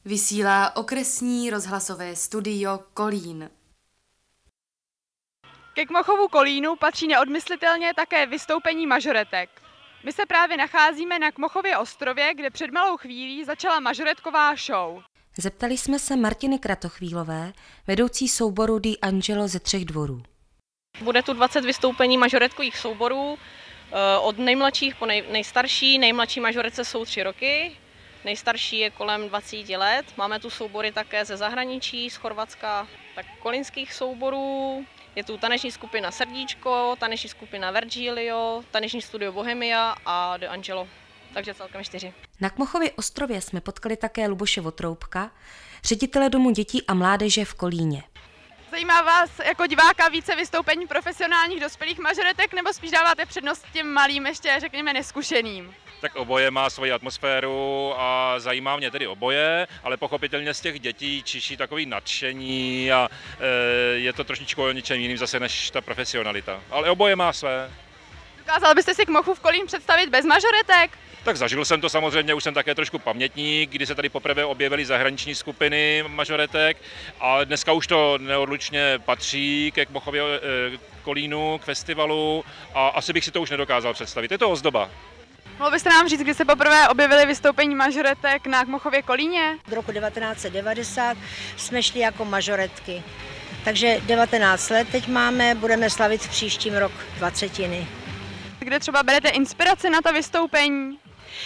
Vysílá okresní rozhlasové studio Kolín. Ke Kmochovu Kolínu patří neodmyslitelně také vystoupení mažoretek. My se právě nacházíme na Kmochově ostrově, kde před malou chvílí začala mažoretková show. Zeptali jsme se Martiny Kratochvílové, vedoucí souboru Di Angelo ze 3 dvorů. Bude tu 20 vystoupení mažoretkových souborů, od nejmladších po nejstarší. Nejmladší mažoretce jsou 3 roky, nejstarší je kolem 20 let. Máme tu soubory také ze zahraničí, z Chorvatska, tak kolínských souborů. Je tu taneční skupina Srdíčko, taneční skupina Virgilio, taneční studio Bohemia a Di Angelo, takže celkem 4. Na Kmochově ostrově jsme potkali také Luboše Votroubka, ředitele Domu dětí a mládeže v Kolíně. Zajímá vás jako diváka více vystoupení profesionálních dospělých mažoretek, nebo spíš dáváte přednost těm malým, ještě řekněme neskušeným? Tak oboje má svoji atmosféru a zajímá mě tedy oboje, ale pochopitelně z těch dětí čiší takový nadšení a je to trošičku o něčem jiným zase než ta profesionalita. Ale oboje má své. Dokázal byste si Kmochův Kolín představit bez mažoretek? Tak zažil jsem to samozřejmě, už jsem také trošku pamětník, kdy se tady poprvé objevily zahraniční skupiny mažoretek a dneska už to neodlučně patří ke Kmochově Kolínu, k festivalu a asi bych si to už nedokázal představit. Je to ozdoba. Mohl byste nám říct, kdy se poprvé objevily vystoupení mažoretek na Kmochově Kolíně? Od roku 1990 jsme šli jako mažoretky. Takže 19 let teď máme, budeme slavit v příštím rok 20. Kde třeba berete inspiraci na ta vystoupení?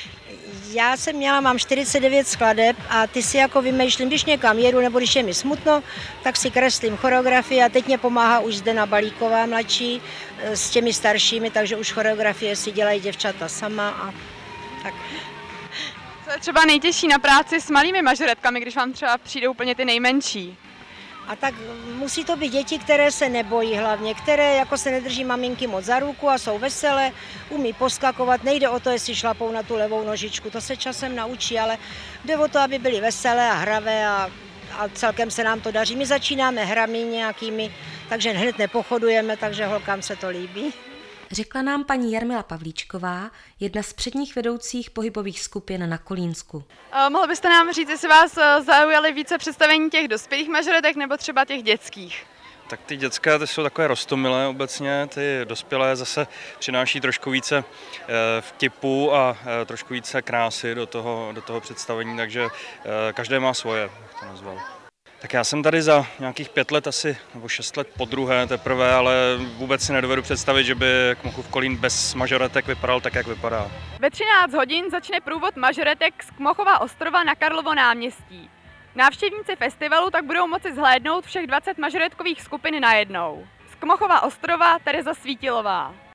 Já mám 49 skladeb a ty si jako vymýšlím, když někam jedu nebo když je mi smutno, tak si kreslím choreografii a teď mě pomáhá už Zdena Balíková mladší s těmi staršími, takže už choreografie si dělají děvčata sama a tak. Co je třeba nejtěžší na práci s malými mažoretkami, když vám třeba přijdou úplně ty nejmenší? A tak musí to být děti, které se nebojí hlavně, které jako se nedrží maminky moc za ruku a jsou veselé, umí poskakovat, nejde o to, jestli šlapou na tu levou nožičku, to se časem naučí, ale jde o to, aby byly veselé a hravé a celkem se nám to daří. My začínáme hrami nějakými, takže hned nepochodujeme, takže holkám se to líbí. Řekla nám paní Jarmila Pavlíčková, jedna z předních vedoucích pohybových skupin na Kolínsku. Mohl byste nám říct, jestli vás zaujaly více představení těch dospělých mažoretek nebo třeba těch dětských? Tak ty dětské ty jsou takové roztomilé obecně, ty dospělé zase přináší trošku více vtipu a trošku více krásy do toho představení, takže každé má svoje, jak to nazval. Tak já jsem tady za nějakých 5 let asi, nebo 6 let podruhé teprve, ale vůbec si nedovedu představit, že by Kmochův Kolín bez mažoretek vypadal tak, jak vypadá. Ve 13 hodin začne průvod mažoretek z Kmochova ostrova na Karlovo náměstí. Návštěvníci festivalu tak budou moci zhlédnout všech 20 mažoretkových skupin najednou. Z Kmochova ostrova Tereza Svítilová.